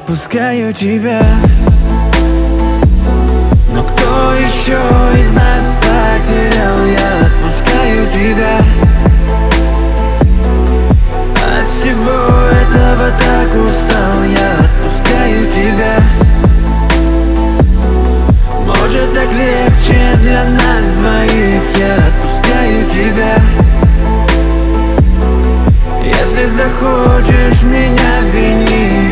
отпускаю тебя. Но кто еще из нас потерял? Я отпускаю тебя. От всего этого так устал. Я отпускаю тебя. Может, так легче для нас двоих. Я отпускаю тебя. Если захочешь меня, вини.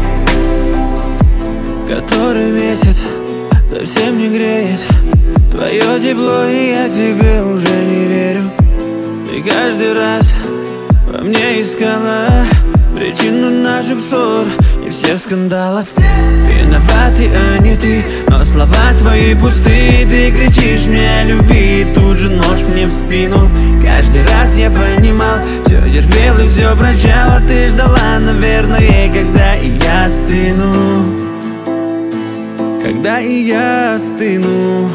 Который месяц совсем не греет твое тепло, и я тебе уже не верю. Ты каждый раз во мне искала причину наших ссор и всех скандалов. Виноваты, а не ты, но слова твои пустые. Ты кричишь мне о любви, и тут же нож мне в спину. Каждый раз я понимал, все терпел и все прощал, а ты ждала, наверное, когда и я остыну. Когда и я остыну.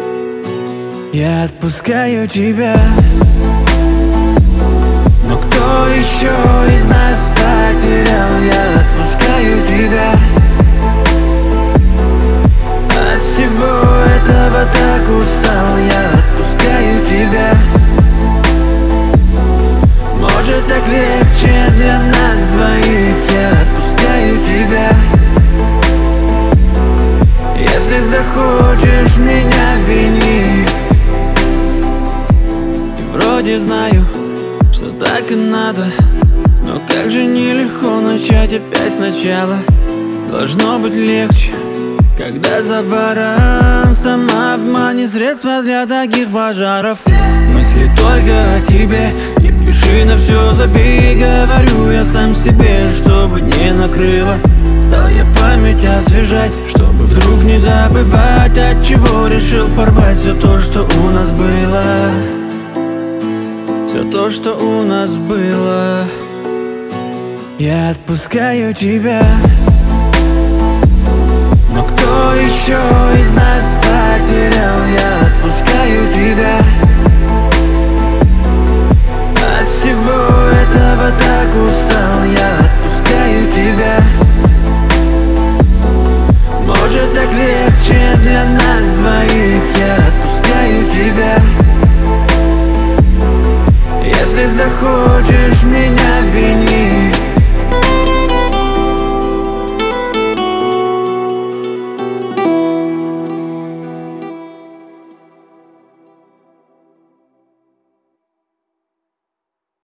Я отпускаю тебя. Но кто еще из нас потерял? Я отпускаю тебя. От всего этого так устал. Я отпускаю тебя. Может, так легче для нас двоих. Я отпускаю тебя. Если захочешь меня, вини. И вроде знаю, что так и надо, но как же нелегко начать опять сначала. Должно быть легче, когда за баром самообман и средства для таких пожаров. Мысли только о тебе, не пиши, на все забей. Говорю я сам себе, чтобы не накрыло. Стал я память освежать, чтобы вдруг не забывать, от чего решил порвать все то, что у нас было. Все то, что у нас было. Я отпускаю тебя. Но кто еще из нас потерял? Я отпускаю тебя. От всего этого так устал. Я отпускаю тебя. Может, так легче для нас двоих. Я отпускаю тебя. Если захочешь меня,